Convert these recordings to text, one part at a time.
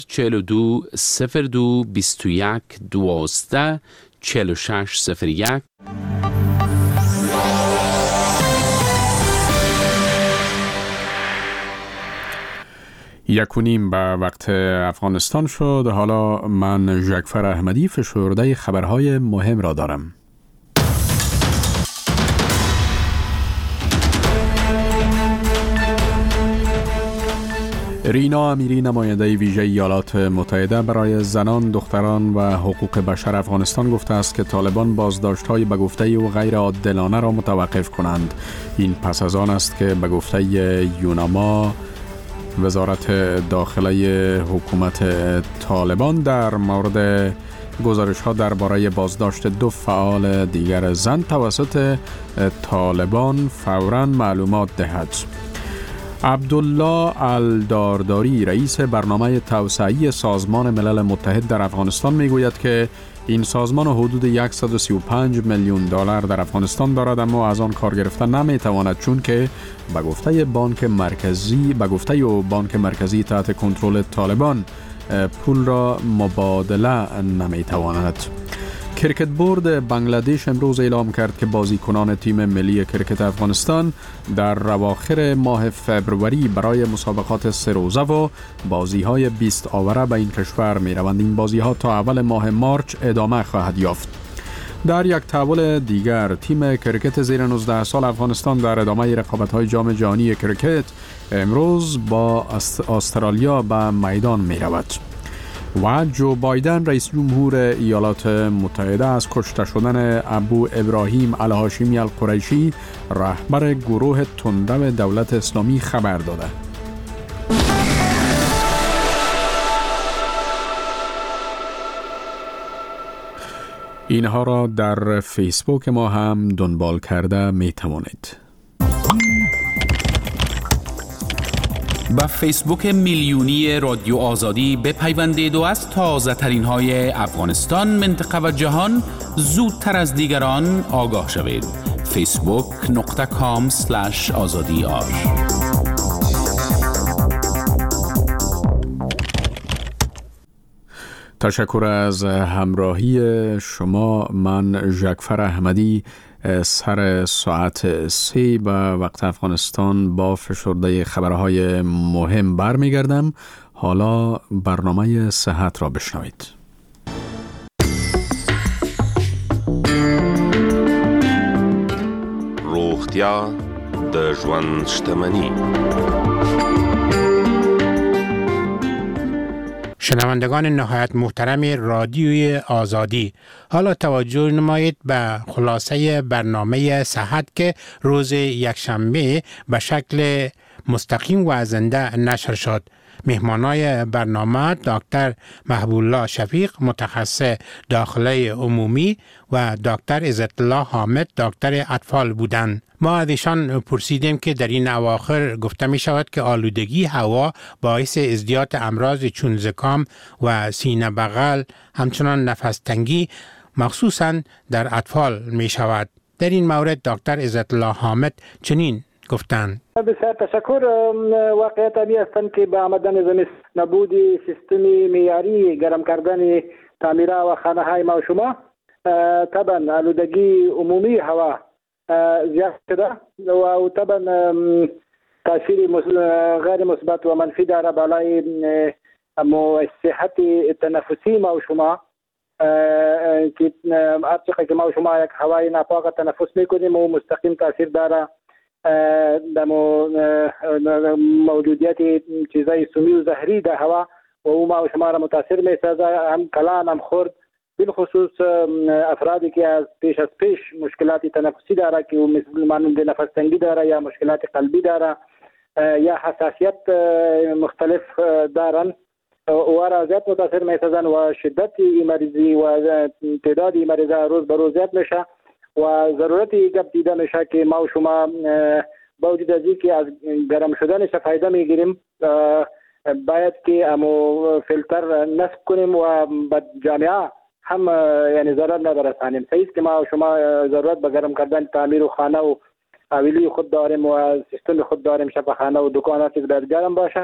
42 02 21 12 46 01. یک و نیم به وقت افغانستان شد. حالا من جعفر احمدی فشرده خبرهای مهم را دارم. رینا امیری، نماینده ویژه ایالات متحده برای زنان، دختران و حقوق بشر افغانستان گفته است که طالبان بازداشت‌های به گفته او غیر عادلانه را متوقف کنند. این پس از آن است که به گفته یوناما وزارت داخلی حکومت طالبان در مورد گزارش‌ها درباره بازداشت 2 فعال دیگر زن توسط طالبان فوراً معلومات دهد. عبدالله الدارداری، رئیس برنامه توسعه‌ای سازمان ملل متحد در افغانستان میگوید که این سازمان حدود 135 میلیون دلار در افغانستان دارد، اما از آن کار گرفتن نمیتواند، چون که به گفته بانک مرکزی تحت کنترل طالبان پول را مبادله نمیتواند. کرکت بورد بنگلادش امروز اعلام کرد که بازیکنان تیم ملی کرکت افغانستان در اواخر ماه فبروری برای مسابقات 3 روزه و بازی‌های 20 آوره به این کشور می‌روند. این بازی‌ها تا اول ماه مارچ ادامه خواهد یافت. در یک تحول دیگر، تیم کرکت زیر 19 سال افغانستان در ادامه رقابت‌های جام جهانی کرکت امروز با استرالیا به میدان می‌رود. و جو بایدن، رئیس جمهور ایالات متحده، از کشته شدن ابو ابراهیم الهاشمی القریشی، رهبر گروه تندرو دولت اسلامی، خبر داده. اینها را در فیسبوک ما هم دنبال کرده می توانید. با فیسبوک میلیونی رادیو آزادی بپیوندید و از تازه ترین های افغانستان، منطقه و جهان زودتر از دیگران آگاه شوید. facebook.com/azadi. تشکر از همراهی شما. من جعفر احمدی سر ساعت 3 به وقت افغانستان با فشرده خبرهای مهم برمیگردم. حالا برنامه صحت را بشنوید. روغتیا د ژوند شتمنی. شنوندگان نهایت محترم رادیوی آزادی، حالا توجه نمایید به خلاصه برنامه صحت که روز یکشنبه به شکل مستقیم و زنده نشر شد. مهمانای برنامه دکتر محبوب الله شفیق، متخصص داخله عمومی، و دکتر عزت الله حامد، دکتر اطفال بودند. ما از ایشان پرسیدیم که در این اواخر گفته می شود که آلودگی هوا باعث ازدیاد امراض چون زکام و سینه بغل، همچنان نفس تنگی، مخصوصاً در اطفال می شود. در این مورد دکتر عزت الله حامد چنین گفتند. بسیار تشکر. واقعیت آنی هستند که به آمدن زمستان، نبود سیستم معیاری گرم کردن تعمیره و خانه های ما و شما، طبعا آلودگی عمومی هوا زیاد شده و طبعا تاثیر غیر مثبت و منفی داره بالای صحت تنفسی ما و شما، که هر چقدر که ما و شما یک هوای ناپاک تنفس میکنیم و مستقیم تاثیر داره در موجودیت چیزای سمی و زهری در هوا و او ما و شما را متاثر میسازه، هم کلان هم خرد، بالخصوص افرادی که از پیش مشکلات تنفسی داره که مانند نفس تنگی داره یا مشکلات قلبی داره یا حساسیت مختلف دارن و را زیاد متاثر میسازن و شدت مریضی و تعداد مریضا روز به روز زیاد میشه و ضرورتی گپ دیده میشه که ما و شما با وجود از اینکه از گرم شدنش فایده میگیریم، باید که امو فیلتر نصب کنیم و به جامعه هم یعنی ضرر نبرسانیم. صحیح است که ما و شما ضرورت به گرم کردن تعمیر و خانه و حویلی خود داریم و سیستم خود داریم، شفاخانه و دکانات که باید گرم باشه،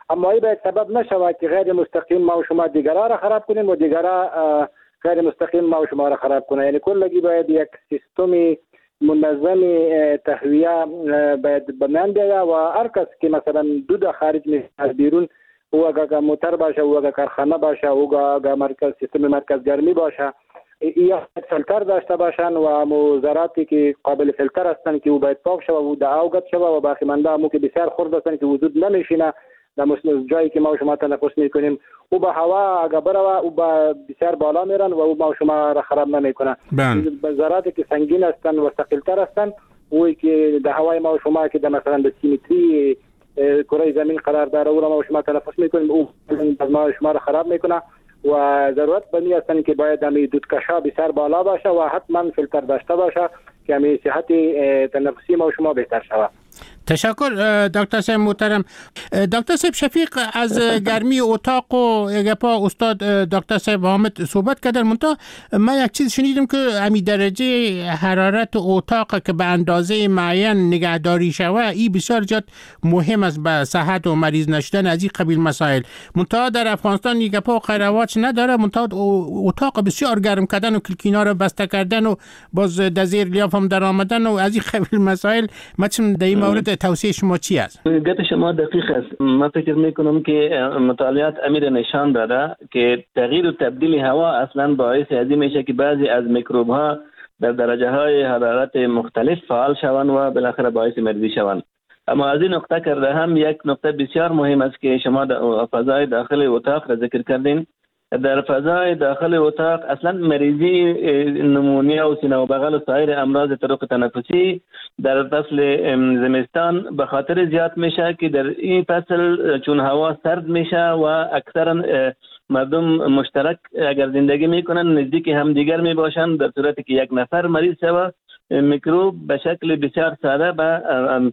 اما این باید سبب نشود که غیر مستقیم ما و شما دیگرها را خراب کنیم و دیگرها غیر مستقیم ما و شما را خراب کنه. یعنی کلگی باید یک سیستم منظم تهویه باید بمیان بیاید و هر کس که مثلا دود خارج می از بیرون او اگر موتر باشه او اگر کارخانه باشه او اگر مرکز سیستم مرکز گرمی باشه یا فیلتر داشته باشن و موزراتی که قابل فیلتر هستن که او باید پاک شود و در آب شود و باقی مانده همو که بسیار خرد هستن که وجود نمیشینه در جایی که ما و شما تنفس میکنیم او به هوا اگر بره او به بسیار بالا میرن و او ما و شما را خراب نمیکنه. ذراتی که سنگین هستن و ثقیل‌تر هستن اوی که در هوای ما و شما که در مثلا به 3 متری کره زمین قرار داره او را ما و شما تنفس میکنیم او ما و شما را خراب میکنه و ضرورت به این هستن که باید همی دودکشا بسیار بالا باشه و حتما فیلتر داشته باشه که همی صحت تنفسی ما و شما بهتر شود. تشکر دکتر صاحب محترم. دکتر صاحب شفیق از گرمی اتاق و گپا استاد دکتر صاحب حامد صحبت کردن. منتها من یک چیز شنیدم که همین درجه حرارت اتاق که به اندازه معین نگهداری شوه این بسیار جد مهم است به صحت و مریض نشدن از این قبیل مسائل. منتها در افغانستان یک گپا قرواچ نداره، منتها اتاق بسیار گرم کردن و کلکینا رو بسته کردن و باز در زیر لیاف هم در آمدن و از این قبیل مسائل. مثلا در این مورد توصیه شما چی است؟ گپ شما دقیق است. من فکر میکنم که مطالعات امیر نشان داده که تغییر و تبدیل هوا اصلا باعث ازی میشه که بعضی از میکروب ها در درجه های حرارت مختلف فعال شوند و بالاخره باعث مریضی شوند. اما از این نقطه کرده هم یک نقطه بسیار مهم است که شما فضای داخل اتاق را ذکر کردین. در فضای داخل اتاق اصلا مریضی نمونیا و سینه و بغل و سایر امراض طرق تنفسی در فصل زمستان به خاطر زیاد میشه که در این فصل چون هوا سرد میشه و اکثرا مردم مشترک اگر زندگی میکنن نزدیک همدیگر میباشن، در صورتی که یک نفر مریض شود میکروب به شکل بسیار ساده به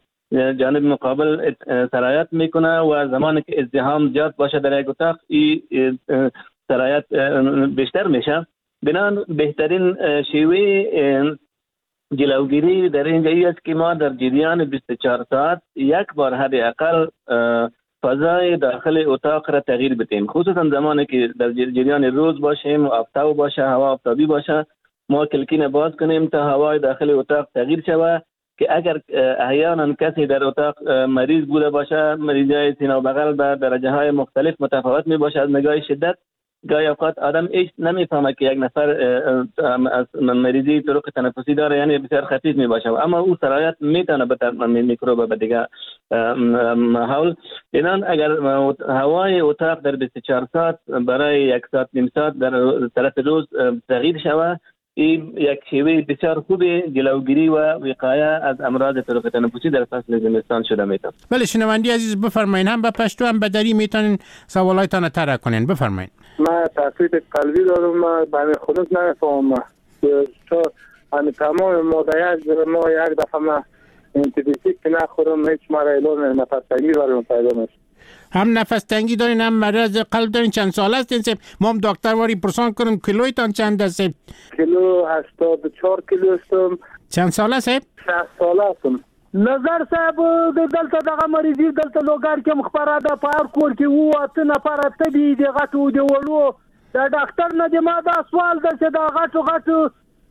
جانب مقابل سرایت میکنه و زمانی که ازدحام زیاد باشه در یک اتاق این سرایت بیشتر میشه. بنابراین بهترین شیوه جلوگیری در اینجا است که ما در جریان 24 ساعت یک بار حداقل فضای داخل اتاق را تغییر بدیم، خصوصا زمانی که در جریان روز باشیم و آفتاب باشه، هوا آفتابی باشه، ما کلکین باز کنیم تا هوای داخل اتاق تغییر شود که اگر احیانا کسی در اتاق مریض بوده باشه، مریضای سینه و بغل به درجه های مختلف متفاوت می باشه از نگاه شدت، گاهی اوقات آدم ایش نمیفهمه که یک نفر از مریضی طرق تنفسی داره، یعنی بسیار خفیف می باشه، اما او سرایت میتونه به میکروب به دیگه حول. اینان اگر هوای اتاق در 24 ساعت برای 1 ساعت نیم ساعت در طرف روز تغییر شود، این یک شیوه بسیار خوب جلوگیری و وقایه از امراض طرق تنفسی در فصل زمستان شده میتونه. بله شنوندی عزیز بفرمایید، هم به پشتو هم به دری میتونین سوالایتان طرح کنین. بفرمایید. من تفریط قلبی دارم، من به همین خودت نمیفهمم تو همین تمام مادیت ما یک دفعه من انتیبیوتیک که نخورم هیچ مرا اعلان نفس تنگی برام پیدا میشه. هم نفس تنگی دارین هم مرض قلب دارین. چند سال هستین؟ ما هم دکتر واری پرسان کنیم کیلویتان چند است؟ کیلو 84 کیلو هستم. چند سال است؟ 60 سال هستم. نظر صاحب دلته دغه مریضي دلته لوګار کې مخبره ده په هر کور کې وو اته نفر تبي د غټو دی ولو دا ډاکټر نه دی. ما دا سوال ده چې دا غټو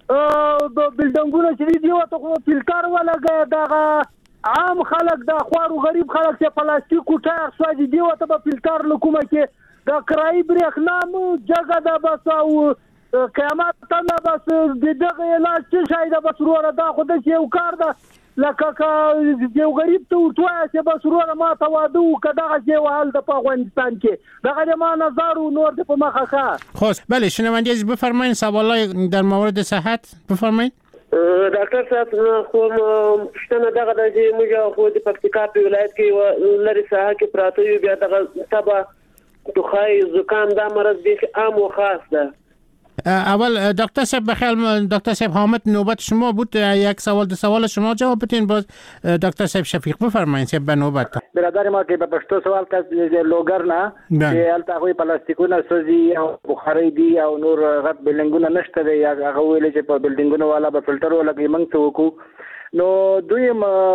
بلډنګونه چې دی او ته فلټر ولګي دا عام خلک دا خوارو غریب خلک چې پلاستیک ټایر سوځي دی او ته په فلټر لکومه کې دا کرای برېښنا مو جګه ده بس او قیامت ته بس دغه علاج چې شاید بس وروره دا خو د یو کار ده لکه یو غریب ته ورتوای چې بس وروره ما ته واده وکړه چې وحال د افغانستان کې دغه ما نظر و نور د په مخه ښه. خب بله شنونده عزیز بفرمایید سوالای در مورد صحت بفرمایید. ډاکټر صاحب خو پښتنه دغه د موږ خو د پکتیکا په ولایت کې لری ساحه کې پراته یو بیا دغه تبا توخای زکام دا مرض دی عام و خاص ده. اول دکتر صاحب بخیر، دکتر صاحب حامد نوبت شما بود، یک سوال شما جواب بدین، باز دکتر صاحب شفیق بفرمایید به نوبت. برادر ما کې په پښتو سوال کا لوګر نه چې البته هغه پلاستیکونه سوزي او بخاري دي او نور غټ بلډینګونه نشته دی هغه ویل چې په بلډینګونو والا په فلټر ولګي موږ څه وکړو نو دوی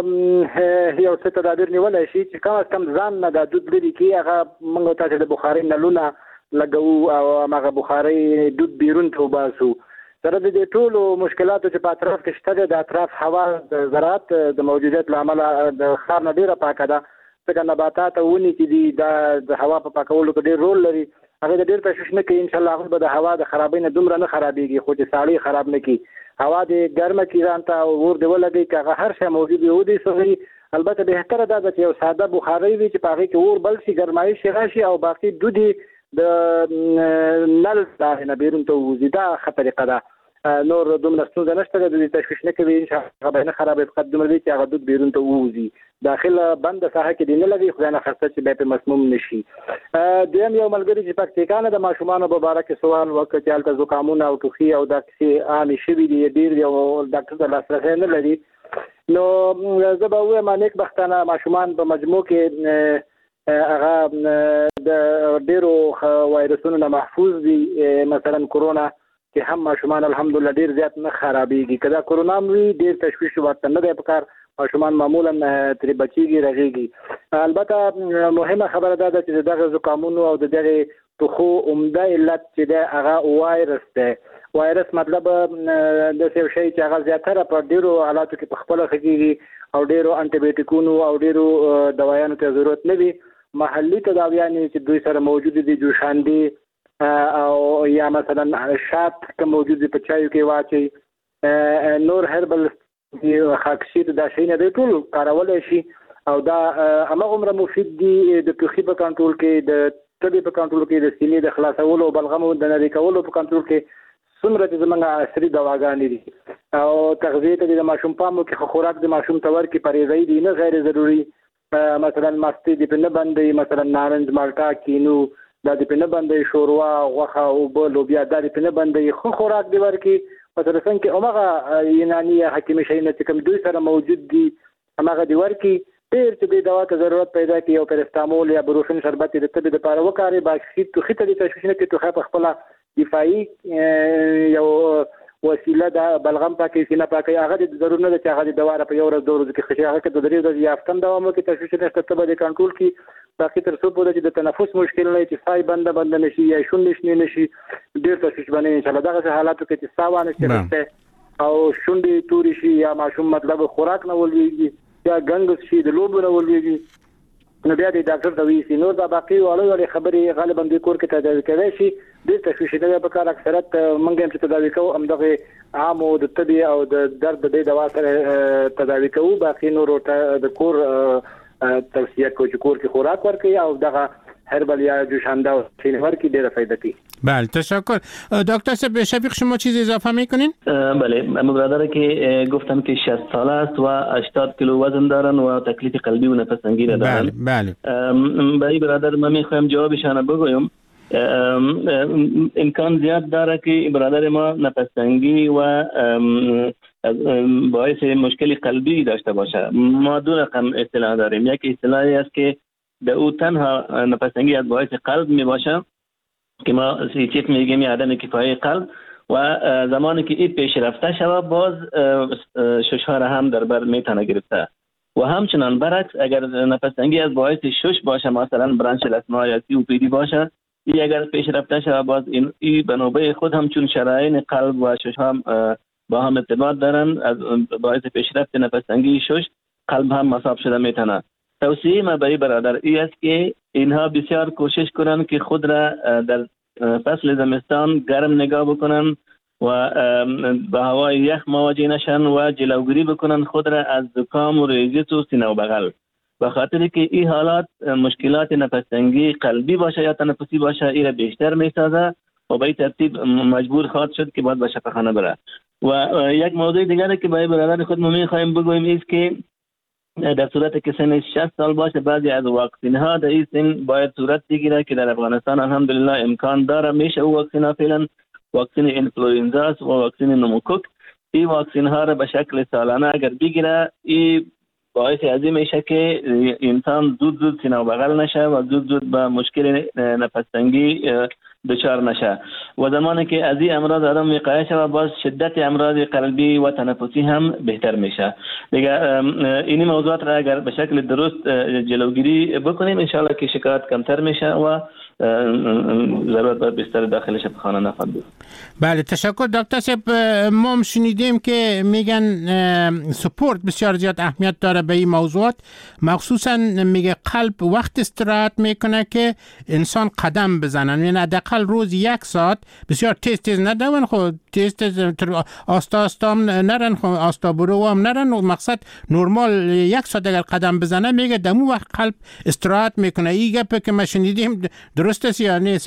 یو څه تدابیر نیولای شي چې کم ځان نه د دود لري کې هغه موږ ته د بخاري نلونه لګو او هغه بخاري دود بیرون ته وباسو سره د ټولو مشکلاتو چې په اطراف کې شته د اطراف هوا د زراعت د موجودیت لامل د ښار نه ډیره پاکه ده ځکه نباتات او ونې چې دي د هوا په پاکولو کې ډیر رول لري هغه د ډیر تشویش نه کوي ان شاء الله هغه به د هوا د خرابۍ نه دومره نه خرابېږي خو چې ساړی خراب نه کوي هوا د ګرمه کې ځان ته ور دی ولګي چې هغه هر شی موجود وي ودی سوي البته بهتره ده چې یو ساده بخاري وي چې په هغه کې اور بل شي ګرمایش راشي او باقي دودي د نل نه بیرون ته وځي دا خطرې ده نور دومره ستونزه نشته د تشویش نه کوي ان شاء الله به نه خرابې فقط دومره چې هغه دود بیرون ته وځي داخله بند ساحه کې دی نه لګي خدای نه خاصه چې به مسموم نشي دیم یو ملګری چې پکتیکانه د ماشومان مبارک سوال وکړ چې الته زکامونه او ټوخي او د کیسې عام شوي دي ډیر یو ډاکټر د لاسرسي نه لري نو زه به وایم نیک بختانه ماشومان په مجموع کې هغه د ډیرو وایرسونو نه محفوظ دي مثلا کرونا چې هم ماشومان الحمدلله ډیر زیات نه خرابېږي کله کرونا وی ډیر تشویش ورته نه دی پکار ماشومان معمولا تر بچیږي رغېږي البته مهمه خبره ده چې دغه زکامونو او دغه ټوخو عمده علت چې ده هغه وایرس ده وایرس مطلب د څه شي چې هغه زیاتره په ډیرو حالاتو کې په خپل خګيږي او ډیرو انټي بایوټیکونو او ډیرو دوايانو ته ضرورت نه وي محلي تداویانې چې دوی سره موجود دي جوشاندې او یا مثلا شات که موجود دي په چایو کې واچي نور هربل خاکسیت دا شي نه دی ټول کارولای شي او دا همغومره مفید دي د ټوخي په کنټرول کې د تبې په کنټرول کې د سینې د خلاصولو او بلغمو د نری کولو په کنټرول کې څومره چې زمونږ عصري دواګانې دي او تغذیه ته د ماشوم پامو کې خوراک د ماشوم تور کې پرېږدي دي نه غیر ضروري مثلا مستي د پنه باندې مثلا نارنج مالټا کینو د دې پنه باندې شوروا غوخه او بل لوبیا د دې پنه باندې خو خوراک دی ورکی مثلا څنګه اومغه یوناني حکیم شي نه کوم دوی سره موجود دي هغه دی ورکی ډیر چې د دوا ته ضرورت پیدا کی او پرستامول یا بروفین شربت د تبې لپاره وکاري باکسي توخي ته د تشویش نه کې توخه په خپل دفاعي یو وسیله د بلغم پاکي سینه پاکي هغه د ضرورت نه د چې هغه د دوا په یو ورځ دوه ورځې کې خشي هغه کې د درې ورځې یافتم دوام کې تشویش نشته ته به کنټرول کی باقي تر څو پورې چې د تنفس مشکل نه چې سای بند نشي یا شونډ نشي ډیر تشویش باندې ان شاء الله دغه حالاتو کې چې ساوانه شي او شونډې توري شي یا ماشوم مطلب خوراک نه ولېږي یا ګنګس شي د لوبو نه ولېږي نو بیا د ډاکټر ته ویسي نو دا باقي وړو خبرې غالبا د کور کې تداوي کوي شي د تشویش نه په کار اکثرت منګم چې تداوي کوو هم دغه عام او د طبي او د درد د دوا سره تداوي کوو باقي نور د کور توصیه کوي چې کور کې خوراک ورکړي او دغه هربل یا جوشانده و سینور کی ډیره فایده کی. بله تشکر. دکتر شفیق شما چیز اضافه میکنین؟ بله برادر که گفتن که 60 ساله است و 80 کیلو وزن دارن و تکلیف قلبی و نفس تنگی را دارن. بله. برای برادر من میخوایم جوابشان بگویم. امکان زیاد داره که برادر ما نفس تنگی و باعث مشکل قلبی داشته باشه. ما دو رقم اصطلاح داریم. یک اصطلاحی است که در او تنها نفس تنگی از باعث قلب می باشه که ما چیف میگیم عدم کفایت قلب و زمانی که این پیشرفته شود باز شش‌ها را هم در بر میتونه گرفته و همچنان برعکس اگر نفس تنگی از باعث شش باشه مثلا برانش الاسما یا COPD باشه این اگر پیشرفته شود باز این به نوبه خود همچون شرایین قلب و شش‌ها با هم ارتباط دارن از باعث پیشرفت نفس تنگی شش قلب هم مصاب شده میتونه. توصیه ما برای برادر ای است که اینها بسیار کوشش کنند که خود را در فصل زمستان گرم نگاه بکنند و به هوای یخ مواجه نشن و جلوگیری بکنند خود را از زکام و ریزش و سینه و بغل به خاطر که این حالات مشکلات نفس تنگی قلبی باشه یا تنفسی باشه این را بیشتر میسازه و به این ترتیب مجبور خواهد شد که باید به شفاخانه بره. و یک موضوع دیگری که برای برادر خود میخوایم بگوییم است که در صورت که سن 60 سال باشه بعضی از واکسین ها در این سن باید صورت بگیره که در افغانستان الحمدلله امکان داره میشه او واکسین ها فعلا واکسین انفلوئنزا و واکسین نموکوک این واکسین ها را به شکل سالانه اگر بگیره این باعث ازی میشه که انسان زود سینه بغل نشه و زود به مشکل نفس تنگی دچار نشه و زمانی که از این امراض آدم وقایه شود باز شدت امراض قلبی و تنفسی هم بهتر میشه. دیگه این موضوعات را اگر به شکل درست جلوگیری بکنیم انشالله که شکایت کمتر میشه و ضرورت به بستر داخل شفاخانه نخواهد بود. بله تشکر دکتر صاحب. ما شنیدیم که میگن سپورت بسیار زیاد اهمیت داره به این موضوعات، مخصوصا میگه قلب وقت استراحت میکنه که انسان قدم بزنن، یعنی حداقل روز 1 ساعت بسیار تیز ندون، خود تیز آستا هم نرن، خود آستا برو هم نرن، و مقصد نرمال 1 ساعت اگر قدم بزنه میگه دمو وقت قلب استراحت میکنه. این گپ که ما شنیدیم درست است یا نیست؟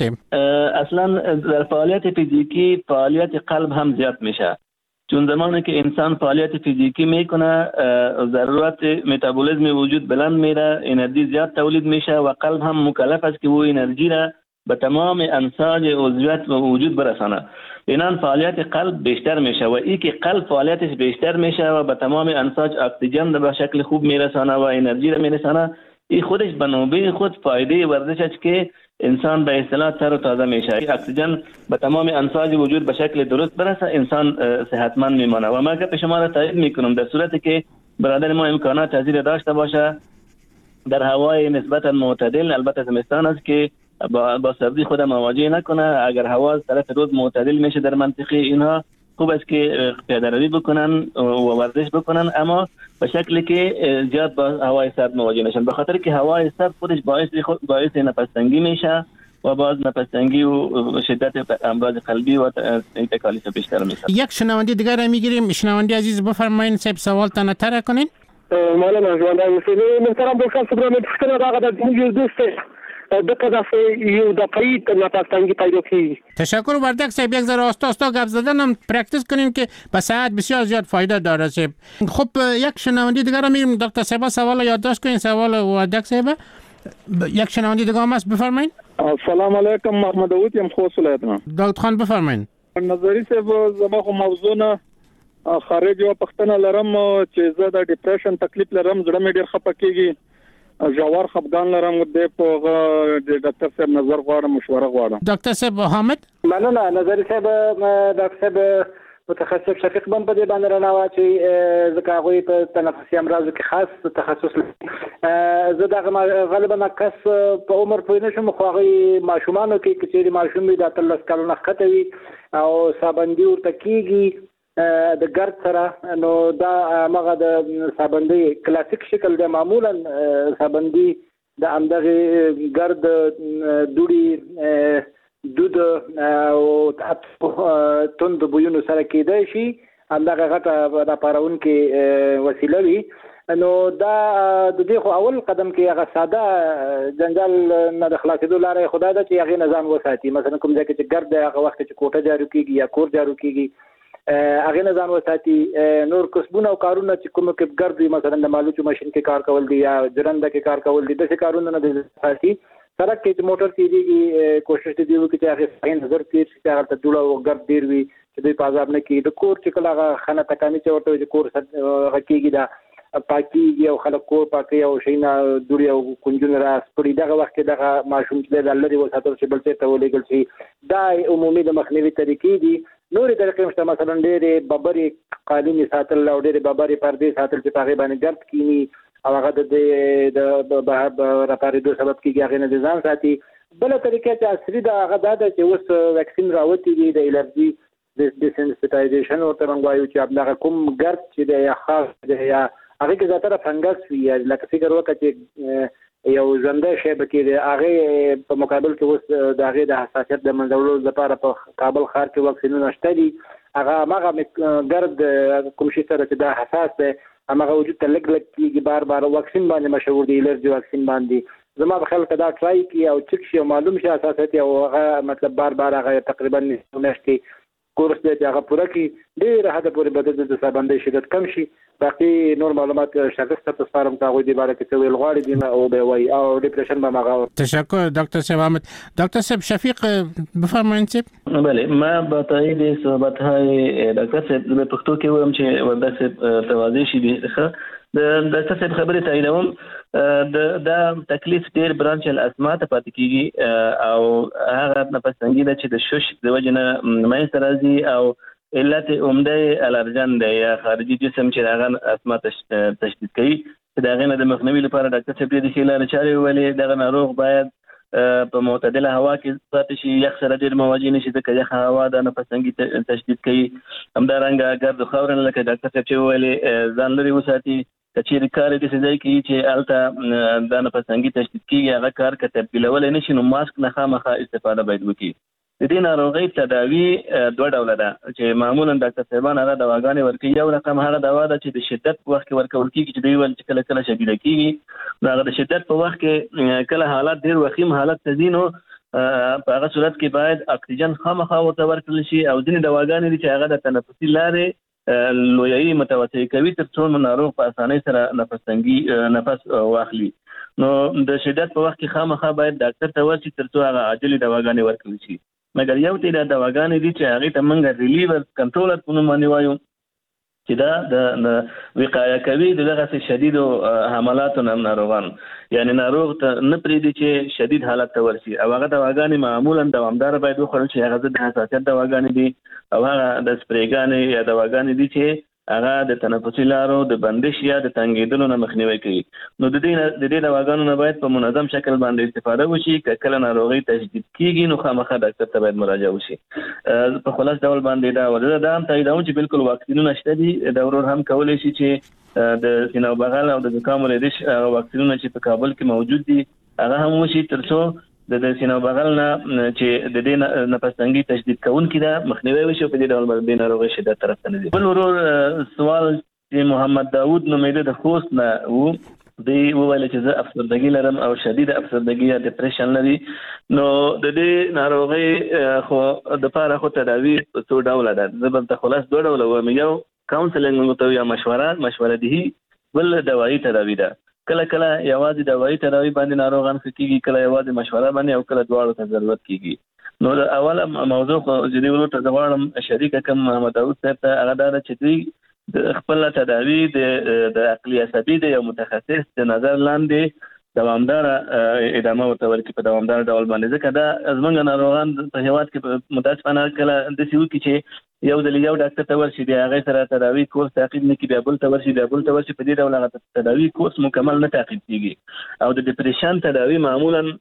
اصلا در فعالیت فیزیکی فعالیت قلب هم زیاد میشه، چون زمانی که انسان فعالیت فیزیکی میکنه ضرورت متابولیسم وجود بلند میره، انرژی زیاد تولید میشه و قلب هم مکلف است که وہ انرژی را به تمام انساج عضویت و وجود برسانه. اینان فعالیت قلب بیشتر میشه و این که قلب فعالیتش بیشتر میشه و به تمام انساج اکسیژن به شکل خوب میرسانه و انرژی را میرسانه، این خودش به نوبه خود فایده ورزش است که انسان به اصطلاح تر و تازه میشه. اکسیژن به تمام انساج وجود به شکل درست برسه، انسان صحتمند میمانه. و ما که شما را تایید میکنم در صورتی که برادر ما امکانات تزریق داشته باشه در هوای نسبتا معتدل، البته زمستان است که با سردی خود مواجه نکنه، اگر هوا طرف روز معتدل میشه در منطقه اینها خوب است که پیاده‌روی بکنن و ورزش بکنن، اما به شکلی که زیاد با هوای سرد مواجه نشن، به خاطر که هوای سرد خودش باعث نفس تنگی میشه و باز نفس تنگی و شدت امراض قلبی و تکالیف بیشتر میشه. یک شنونده دیگر را میگیریم. شنونده عزیز بفرمایید صاحب سوال تان طرح کنین. مولانا ژوندی اوسئ. محترم دوستان صبح مې پوښتنه راغله د زموږ دوست دغه داسې یو دقیقی نفس تنگی پیدا کیږي. تشکر وردک صاحب. یک ذره آستا گپ زدن هم پرکتیس کنین که به صحت بسیار زیاد فایده داره صاحب. خب یک شنونده دیگر را میگیریم. دکتر صاحب سوال یادداشت کنین، سوال وردک صاحب. یک شنونده دیگه هم هست، بفرمایید. السلام علیکم، محمد داوود یم، خوست ولایتم. داود خان بفرمایید. نظری صاحب زما خو موضوع نه خارج یو پښتنه لرم چې زه د ډیپریشن تکلیف لرم، زړه مې ډیر خپه کیږي، ژور خپګان لرم، د په ډاکټر صاحب نظر غواړم، مشوره غواړم. ډاکټر صاحب حامد. مننه نظری صاحب. ډاکټر صاحب متخصص شفیق بن په دې باندې رانه چې ځکه هغه په تنفسي امراضو کې خاص تخصص لري. زه دغه غالبا کس په عمر پوه نشم، خو هغه ماشومانو کې چې ماشوم د 13 کلونو ښکته وي او سابندي ورته کیږي د ګرد سره، نو دا مغه د سابندي کلاسیک شکل د معمولا سابندي د امدغه ګرد دوړي دود او تند بویونو سره کېدای شي، همدغه غټه د پارون کې وسیله وي. نو دا د دې خو اول قدم کې هغه ساده جنجال نه د خلاصېدو لاره خدای ده چې هغه نظام وساتي. مثلا کوم ځای کې چې ګرد هغه وخت چې کوټه جارو کیږي یا کور جارو کیږي هغه نظام وساتي. نور کسبونه او کارونه چې کوم کې ګرد وي، مثلا د مالوچو ماشين کې کار کول دي یا جرنده کې کار کول دي، دغه کارونه نه د ساتي. سړک کې چې موټر تیریږي کوشش دې وکړي چې هغه صحیح نظر تیر شي، هغه ته ډوله او ګرد ډیر وي چې دوی په عذاب نه کې د کور چې کله هغه خانه تکامي چې ورته چې کور غکیږي دا پاکيږي او خلک کور پاکي او شینا دوړي او کنجونه را سپړي. دغه وخت کې دغه ماشوم چې د لری وساتل شي بل څه ته ولېګل شي. دا عمومي د مخنیوي طریقې دي. نورې طریقې مشته، مثلا ډېرې ببرې قالینې ساتل او ډېرې ببرې پردې ساتل چې په هغې باندې ګرد کینی او هغه د راپارېدو سبب کېږي، هغې نه د ځان ساتي. بله طریقه چې عصري ده هغه دا ده چې اوس ویکسین راوتي دي د الرجي ډیسنسټایزیشن ورته موږ وایو، چې همدغه کوم ګرد چې دی یا خاص دی یا هغې کې زیاتره فنګس وي، یا لکه فکر وکړه چې یو ژوندی شی به کې دی، هغې په مقابل کې اوس د هغې د حساسیت د منځولو لپاره په کابل ښار کې واکسینونه شته دي. هغه هماغه ګرد کوم شي سره چې دا حساس دی هماغه وجود ته لږ کېږي، بار بار واکسین باندې مشهور دی، الرجي واکسین باندې. زما په خیال که دا ټرای کړي او چک شي او معلوم شي حساسیت او هغه مطلب بار بار هغه تقریبا میاشتې کورس دی چې هغه پوره کړي، ډېره حده پورې به د سابندۍ شدت کم شي. باقي نور معلومات شخص ته تسپارم که هغوی دې باره کې څه ویل غواړي دي او به وایي او ډیپریشن به هماغه. تشکر دکتر صاحب حامد. دکتر صاحب شفیق بفرمایید صاحب. بله، ما با تایید صحبت‌های دکتر صاحب به پښتو کې وایم چې وردک صاحب توضیح شي. د تاسو خبرې تاییدوم د تکلیف ډیر برانچ الاسما ته پاتې کیږي او هغه نفس تنګي ده چې د شش د وجنه مې سرازي او علت عمده الرجن ده یا خارجي جسم چې هغه اسما تشدید کوي دا غنه د مخنیوي لپاره ډاکټر صاحب دې خلال چاري ولې دغه ناروغ باید په معتدله هوا کې پاتې شي یخ سره ډیر مواجه نشي د یخ هوا د نفس تنګي تشدید کوي همدارنګه ګرد خاورن لکه ډاکټر صاحب چې ولې ځان لري وساتي چې کار دې ځای کې چې الته د نفس تنګي تشدید کیږي هغه کار کې تبدیلول نشي نو ماسک نه خامخا استفاده باید وکړي د دې ناروغي تداوی دوه ډول ده چې معمولا ډاکټر صاحبان هغه دواګانې ورکوي یو رقم هغه دوا ده چې د شدت په وخت کې ورکول کیږي چې دوی ول چې کله کله شدید کیږي هغه د شدت په وخت کې کله حالات ډیر وخیم حالت تزینو په هغه صورت کې باید اکسیجن خامخا ورته ورکړل شي او ځینې دواګانې چې هغه د تنفسي لارې لویي متوسطي کوي تر څو ناروغ په اسانۍ سره نفس تنګي نفس واخلي نو د شدت په وخت کې خامخا باید ډاکټر ته ورشي تر څو هغه عاجل دواګانې ورکړل شي مګر یو ته د دواګانې دي چې هغه ته موږ ریلیور کنټرولر په نوم باندې وایو چې دا د وقایه کوي دغه شدید حملات نه ناروغان یعنی ناروغ ته نه پریدي چې شدید حالت ته ورشي او هغه دواګانې معمولا دوامدار باید وخورل شي هغه د حساسیت دواګانې دي او هغه د سپریګانې یا دواګانې دي چې هغه د تنفسي لارو د بندش یا د تنګیدلو نه مخنیوي کوي نو د دې دواګانو نه باید په منظم شکل باندې استفاده وشي کله ناروغي تشدید کیږي نو خامخا ډاکټر ته باید مراجعه وشي په خلاص ډول باندې دا ولر دا هم تاییدوم چې بالکل واکسینونه شته دي دا ورور هم کولای شي چې د سینو بغل او د زکام ولدیش واکسینونه چې په کابل کې موجود دي هغه هم وشي ترڅو د سینو بغل نه چې د دې نفس تنګي تشدید کوونکی دا مخنیوي وشي په دې ډول باندې ناروغي شدت طرف ته نه دي بل ورور سوال چې محمد داوود نومېده د خوست نه وو دی وویل چې زه افسردګي لرم او شدید افسردګي یا ډیپریشن لري نو د دې ناروغي خو د پاره خو تداوی څو ډول ده زبر ته خلاص دوه ډول و یو کاونسلینګ مو یا مشوره دي بل دوايي تداوی ده کله کله یوازې دوايي تداوی باندې ناروغان کیږي کله یوازې مشوره باندې او کله دواړو ته ضرورت کیږي نو د اوله موضوع خو جدي ورته دواړم شریک کم محمد داوود صاحب ته هغه دا چې دوی د خپل تداوی د عقلي عصبي د یو متخصص د نظر لاندې دوامدار ادامه ورته ورکړي په دوامدار ډول باندې ځکه دا زمونږ ناروغان په هیواد کې متاسفانه کله د سیو کې چې یو د یو ډاکټر ته ورشي دی هغه سره تداوی کورس تعقیب نه کی بیا بل ته ورشي په دې ډول هغه تداوی کورس مکمل نه تعقیب کیږي او د ډیپریشن تداوی معمولا د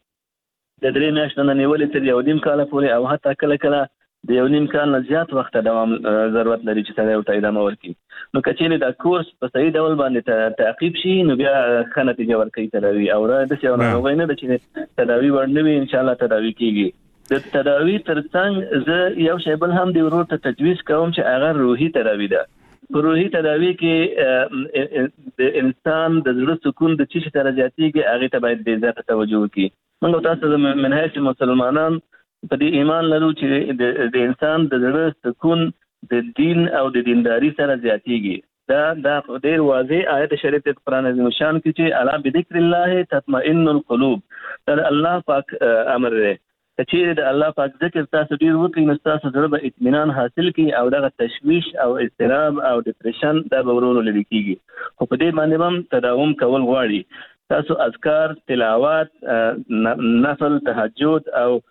3 میاشتو نه نیولې تر 1.5 کال پورې او حتی کله کله د 1.5 کال نه زیات وخت دوام ضرورت لري چې سره ورته ادامه ورکړي نو کچېره دا کورس په صحیح ډول باندې تعقیب شي نو بیا ښه نتیجه ورکړي تداوی او د څه ناروغي نه د چې تداوی ورنوي ان شاء الله تداوی کیږي د تداوی ترڅنګ زه یو شی بل هم دی ورور ته تجویز کوم چې هغه روحي تداوی ده په روحي تداوی کې د انسان د زړه سکون د چی تر زیاتیږي هغه ته باید د ذات توجه وکړي موږ تاسو د منهج مسلمانان په دې ایمان لرو چې د انسان د زړه سکون د دین او د دینداری سره زیاتیږي دا ډیر واضح آیت شریعت قرآن عظیم شان کې چې الا بذکر الله تطمئن القلوب دا الله پاک امر دی چې د الله پاک ذکر تاسو ډیر وکړئ نو تاسو زړه به اطمینان حاصل کړي او دغه تشویش او اضطراب او ډیپریشن دا به ورونو لري کیږي خو په دې باندې هم تداوم کول غواړي تاسو اذکار تلاوت نفل تهجد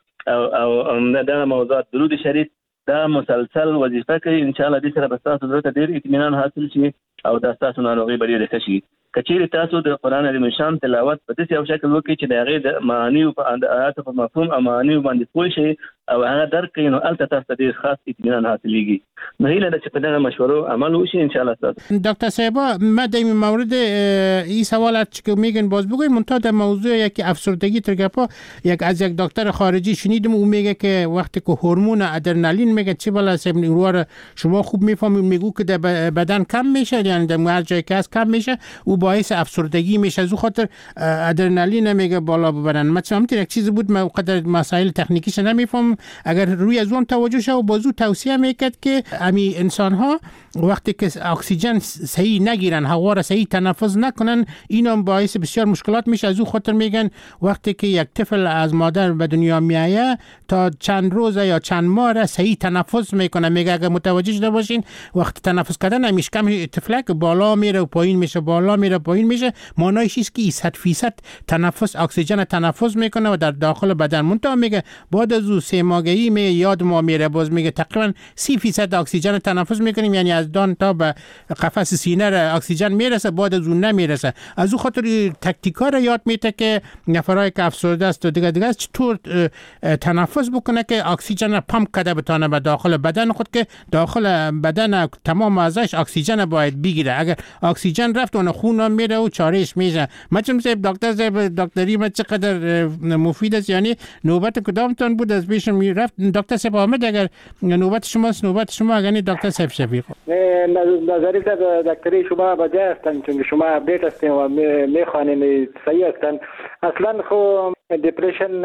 او دا موضوعات درود شریف دا مسلسل وظیفه کوي ان شاء الله دې سره به تاسو زړه ته ډیر اطمینان حاصل شي او دا تاسو ناروغي به ډیره شي کچېره تاسو د قران عظیم شان تلاوت په دې یو شکل وکړي چې د هغه د معانی او په آیات په مفهوم او معانی باندې پوه شي او هغه درک کړي نو البته تاسو ډیر خاص اطمینان حاصلېږي نو هیله ده چې په دغه مشورو عمل وشي ان شاء الله تاسو دکتر صاحب ما در این مورد این سوالات که میگن باز بگویم منتها در موضوع یکی افسردگی ترگپا از یک دکتر خارجی شنیدم او میگه که وقتی که هورمون ادرنالین میگه چه بالا سیب شما خوب میفهمید میگو که در بدن کم میشه یعنی در هر جایی که هست کم میشه او باعث افسردگی میشه از خاطر ادرنالین میگه بالا ببرن مثلا همین یک چیزی بود من قدر مسائل تکنیکیش نمیفهم هم اگر روی از اون توجه شه و بازو توصیه میکرد که امی انسان ها وقتی که اکسیژن صحیح نگیرن، هوا را صحیح تنفس نکنن، اینا باعث بسیار مشکلات میشه. از او خاطر میگن وقتی که یک طفل از مادر به دنیا میایه تا چند روز یا چند ماه را صحیح تنفس میکنه. میگه اگر متوجه شده باشین وقتی تنفس کردن میشکم طفلک بالا میره و پایین میشه، بالا میره پایین میشه، معنیش است که 100% تنفس اکسیژن تنفس میکنه و در داخل بدن. منتها میگه بعد از 3 ماهگی میگه یاد ما میره، باز میگه تقریبا 30% اکسیژن تنفس میکنیم، یعنی از دان تا به قفس سینه را اکسیژن میرسه، بعد از اون نمیرسه. از اون خاطر تکتیکا را یاد میده که نفرای که افسرده است و دیگه چطور تنفس بکنه که اکسیژن پمپ کرده بتونه به داخل بدن خود، که داخل بدن تمام ازش اکسیژن باید بگیره. اگر اکسیژن رفت اون خون میره و چارهش میشه. مثلا دکتر دکتری ما چقدر مفید است، یعنی نوبت کدامتون بود از پیش میرفت دکتر صاحب آمد؟ اگر نوبت شماست نوبت شما، یعنی دکتر صاحب شفیق نظری دکتری شما بجای هستن چون شما اپدیت هستین و میخوانین صحیح هستن. اصلا خو دیپریشن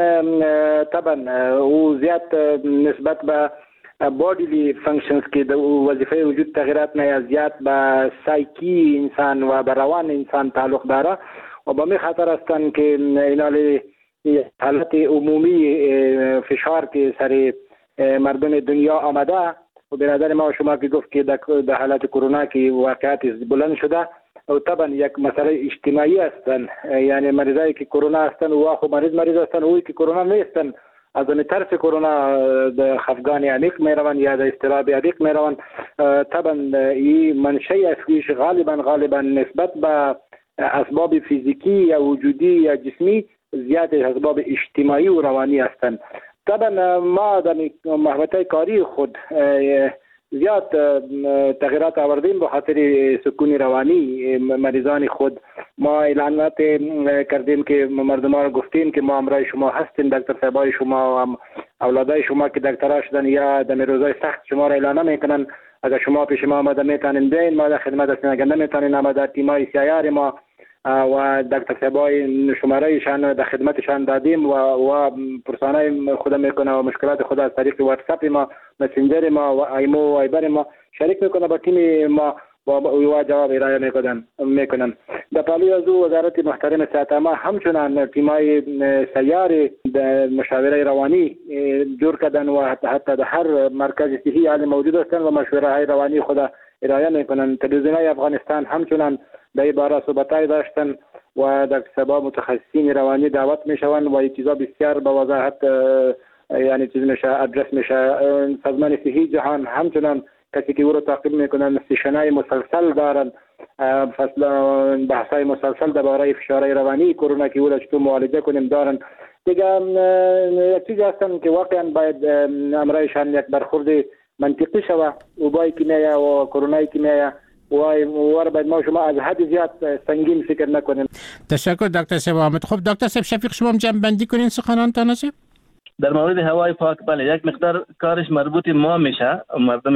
طبعا او زیاد نسبت به بودیلی فانکشنز که د وظیفه وجود تغییرات نه زیاد به سایکی انسان و به روان انسان تعلق داره و به می خاطر هستن که اینالی حالت عمومی فشار که سر مردم دنیا آمده و به نظر ما شما که گفت که در حالت کرونا که واقعیت بلند شده و طبعا یک مسئله اجتماعی هستن، یعنی مریضایی که کرونا هستن و خو مریض هستن و که کرونا نیستن از اون طرف کرونا د خفگان عمیق میروند یا د اضطراب عمیق میروند. طبعا این منشأ اصلیش غالبا نسبت به اسباب فیزیکی یا وجودی یا جسمی زیاد اسباب اجتماعی و روانی هستند. طبعا ما در محوطه کاری خود زیاد تغییرات آوردیم به خاطر سکون روانی مریضان خود. ما اعلانات کردیم که مردمان را گفتیم که ما همراه شما هستیم، دکتر صاحبای شما و اولادای شما که دکترها شدن یا در روزهای سخت شما را اعلان میکنن. اگر شما پیش ما آمده میتونین بیاین، ما در خدمت هستیم. اگر نمیتونین ما در تیمای سیار ما و دکتر صاحبای شمارهشان در خدمتشان دادیم و پرسانای خود میکنه و مشکلات خود از طریق واتساپ ما، مسنجر ما و ایمو و ایبر ما شریک میکنه با تیم ما و جواب ارائه میکنن. در پالوی از وزارت محترم صحت ما همچنان تیمای سیار مشاوره روانی جور کردن و حتی در هر مرکز صحی حال موجود هستند و مشوره های روانی خود ارائه میکنن. تلویزیون‌های افغانستان همچنان در این باره صحبت‌های داشتن و در سبا متخصصین روانی دعوت میشوند و این چیزا بسیار با وضاحت یعنی چیز میشه ادرس میشه. سازمان صحی جهان همچنان کسی که او رو تعقیب میکنن سیشنای مسلسل دارن، فصل بحثای مسلسل درباره فشارهای روانی کرونا که او را چطور معالجه کنیم دارن. دیگه یک چیزی هستن که واقعا باید امرایشان یک برخورد منطقی شوه و بای که میایه و کرونایی که میایه و باید ما شما از حد زیاد سنگین فکر نکنیم. تشکر دکتر صاحب آمد. خب دکتر صاحب شفیق شما هم جمع بندی کنین سخنانتان هست؟ در مورد هوای پاک بله یک مقدار کارش مربوط ما میشه، مردم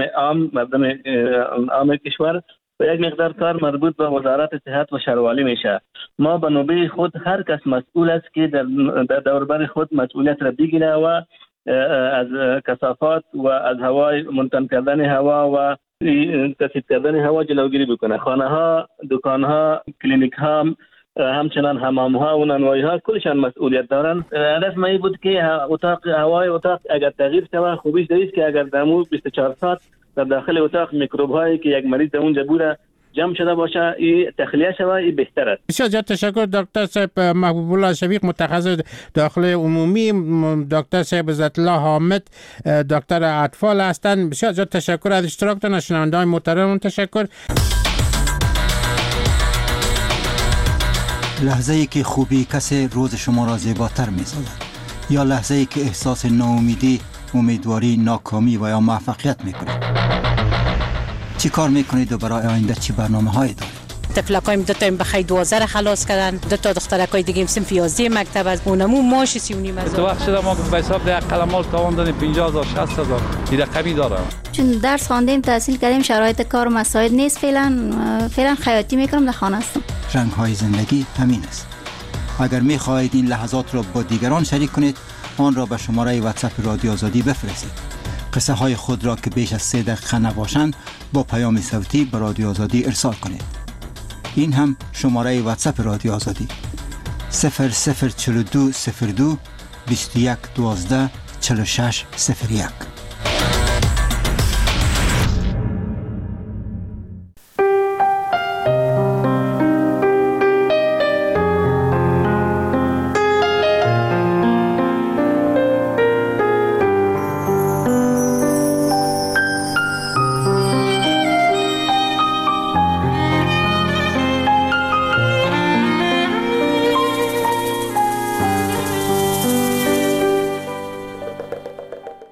عام کشور، و یک مقدار کار مربوط به وزارت صحت و شهروانی میشه. ما به نوبه خود هر کس مسئول است که در دوربر خود مسئولیت را بگیره و از کثافات و از هوای منتن کردن هوا و تثبیت کردن هوا جلوگیری بکنه. خانه ها، دکان ها، کلینیک ها، همچنان حمام ها و نانوایی ها کلشان مسئولیت دارن. هدف ما بود که هوای اتاق اگر تغییر شود خوبیش دریست که اگر دمو 24 ساعت در داخل اتاق میکروب هایی که یک مریض در اونجا بوده جمع شده باشه، این تخلیه شود، این بهتر است. بسیار زیاد تشکر دکتر صاحب محبوب الله شفیق متخصص داخل عمومی، دکتر صاحب عزت الله حامد دکتر اطفال هستند. بسیار زیاد تشکر از اشتراکتان. شنونده‌های محترم تشکر. لحظه‌ای که خوبی کسی روز شما را زیباتر می‌سازد یا لحظه‌ای که احساس ناامیدی، امیدواری، ناکامی و یا موفقیت می‌کنید. چی کار می‌کنید و برای آینده چی برنامه‌هایی دارید؟ طفلکایم دو تا بخیر 12 خلاص کردن، دو تا دخترکای دیگه صنف 11 مکتب از اونمو ماش 39 هزار. تو وقت شده ما به حساب ده قلمال تاوان دادیم 50000 60000 دیگه کمی داره. چون درس خواندیم تحصیل کردیم شرایط کار مساعد نیست، فعلا خیاطی میکنم در خانه هستم. رنگ‌های زندگی همین است. اگر می‌خواهید این لحظات را با دیگران شریک کنید آن را به شماره واتساپ رادیو آزادی بفرستید. قصه های خود را که بیش از 3 دقیقه نباشند با پیام صوتی به رادیو آزادی ارسال کنید. این هم شماره واتساپ رادیو آزادی 004202 21 12 46 01.